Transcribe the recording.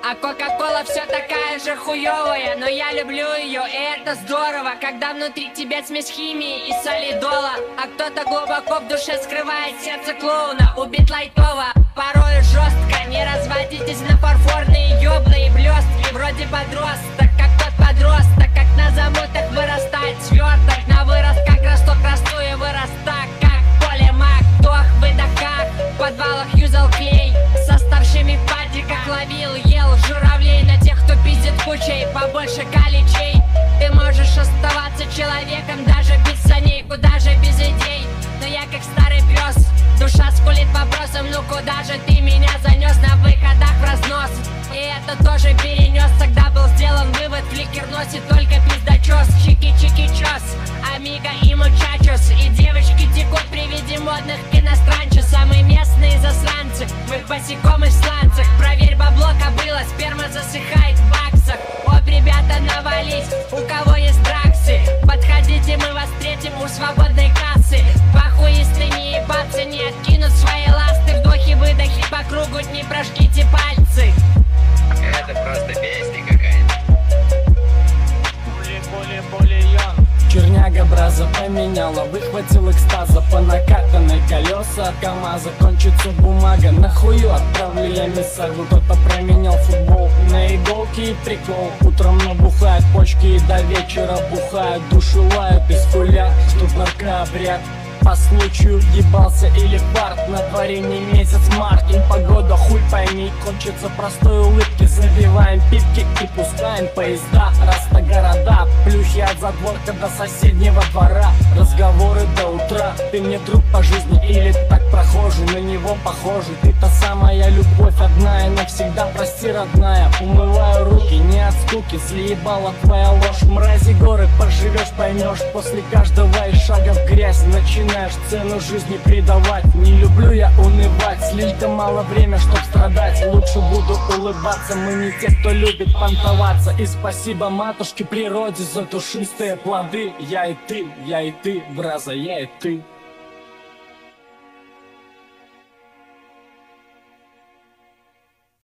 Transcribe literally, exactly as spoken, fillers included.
А кока-кола все такая же хуёвая, но я люблю ее, и это здорово, когда внутри тебя смесь химии и солидола. А кто-то глубоко в душе скрывает сердце клоуна. Убит лайтово, порой жестко. Не разводитесь на фарфорные ёблы и блестки. Вроде подросток, как тот подросток, как на замутах вырастает сверток. На вырост, как росток, расту и вырос так, как поле маг. Вдох, выдохах, в подвалах юзал клей, с оставшими в падиках ловил, ел журавлей. На тех, кто пиздит кучей, побольше галичей. Ты можешь оставаться человеком даже без саней, куда же без идей. Но я как старый пес, душа скулит вопросом: ну куда же ты меня занес? На выходах в разнос, и это тоже перенес. Тогда был сделан вывод: фликер носит только пиздачос. Чики-чики-чос, амиго и мучачос. И девочки текут при виде модных иностранчев. Самые местные засранцы, в их босиком и в сланцах. Проверь бабло, кобыла, сперма засыхает в баксах. Оп, ребята, навались, у кого есть драксы, подходите, мы вас встретим у свободной кассы. Похуисты не ебаться, не откинут свои ласты. Вдохи-выдохи по кругу, не прожгите пальцы. Это просто песня какая-то. Более-более-более ян. Черняга браза поменяла, выхватил экстаза. По накатанной колеса от КамАЗа, кончится бумага. Нахую отправлю я миссагу. Кто-то променял футбол на иголки и прикол. Утром набухают почки и до вечера бухают. Душу лают и скулят, тут наркообряд. По случаю въебался или фарт. На дворе не месяц март, и погода хуй пойми. Кончится простой улыбки, забиваем пипки и пускаем поезда. Раз-то города, плюхи от задворка до соседнего двора. Разговоры до утра, ты мне друг по жизни или так прохожий, на него похожий. Ты та самая любовь, одна и навсегда, прости, родная. Умываю руки, не от скуки, заебала твоя ложь. Мрази горы поживешь, поймешь, после каждого из шага в грязь начинаешь цену жизни придавать. Не люблю я унывать, слишком мало время, чтоб страдать. Лучше буду улыбаться, мы не те, кто любит понтоваться. И спасибо матушке природе за душистые плоды. Я и ты, я и ты, браза, я и ты.